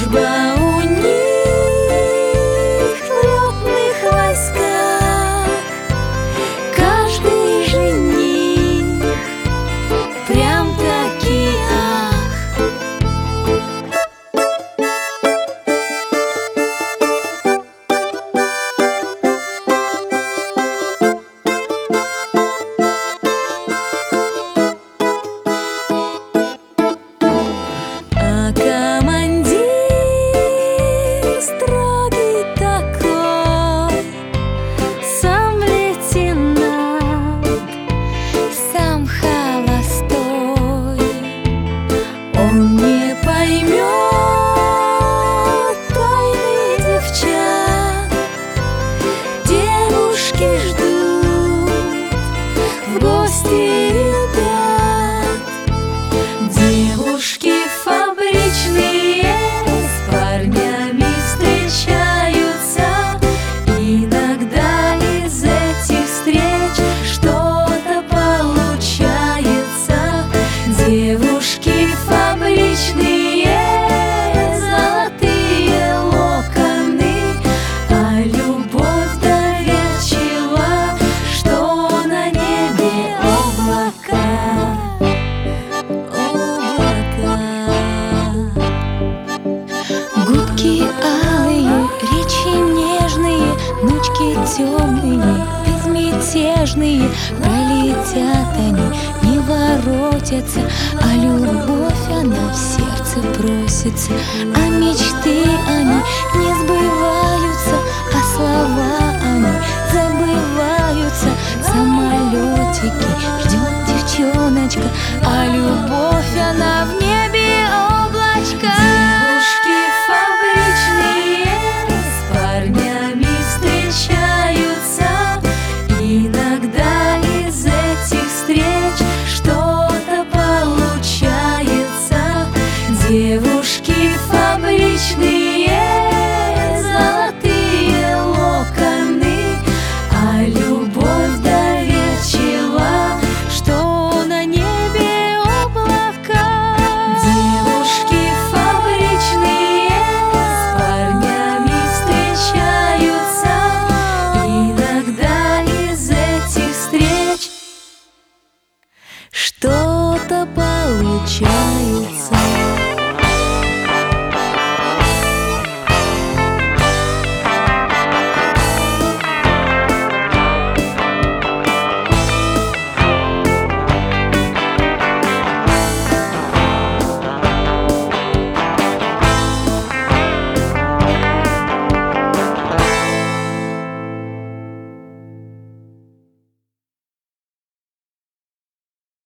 Служба у них в летных войсках, каждый жених прям-таки ах. А командир строгий такой, сам лейтенант, сам холостой. Он не поймет тайны девчат, девушки ждут в гости ребят. Девушки фабричные с парнями встречаются, иногда из этих встреч что-то получается. Девушки фабричные, золотые локоны, а любовь доверчива, что на небе облака. Губки алые, речи нежные, ночки темные, безмятежные. Пролетят они, не воротятся, а любовь она в сердце просится. А мечты они не сбываются, а слова они забываются. Самолетики ждет девчоночка, а любовь она в небе облачко. Девушки фабричные с парнями встречаются, иногда из этих встреч что-то получается. Девушки фабричные, золотые локоны, а любовь доверчива, что на небе облака. Девушки фабричные с парнями встречаются, иногда из этих встреч что-то получают.